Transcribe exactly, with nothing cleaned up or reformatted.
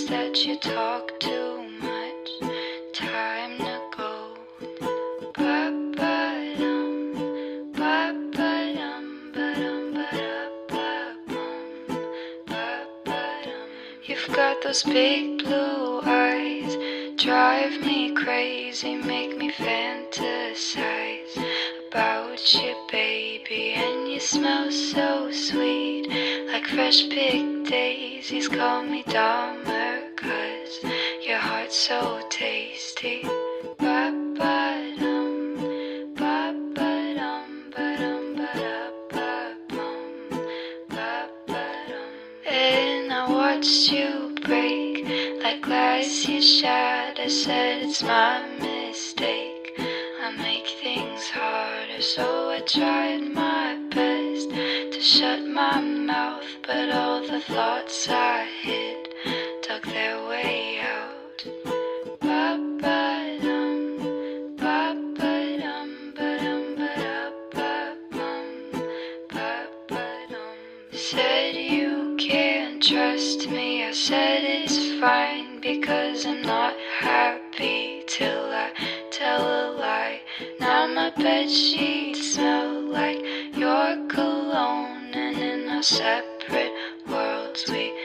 that you talk too much. Time to go. Ba-ba-dum, ba-ba-dum, ba-dum, ba-da-ba-bum, ba-ba-dum. You've got those big blue eyes, drive me crazy, make me fantasize about you, baby. And you smell so sweet, like fresh picked daisies. Call me Dahmer, cause your heart's so tasty. Ba-ba-dum, ba-ba-dum, ba-dum, ba-da-ba-bum, ba-ba-dum. And I watched you break like glass you shattered. I said it's my mistake, I make things harder. So I tried my best to shut my mouth, but all the thoughts I hid dug their way out. Ba-ba-dum, ba-ba-dum, ba-dum, ba-da-ba-bum, ba-ba-dum. Said you can't trust me, I said it's fine, because I'm not happy till I tell a lie. Now my bedsheets smell like your cologne, and in our separate worlds we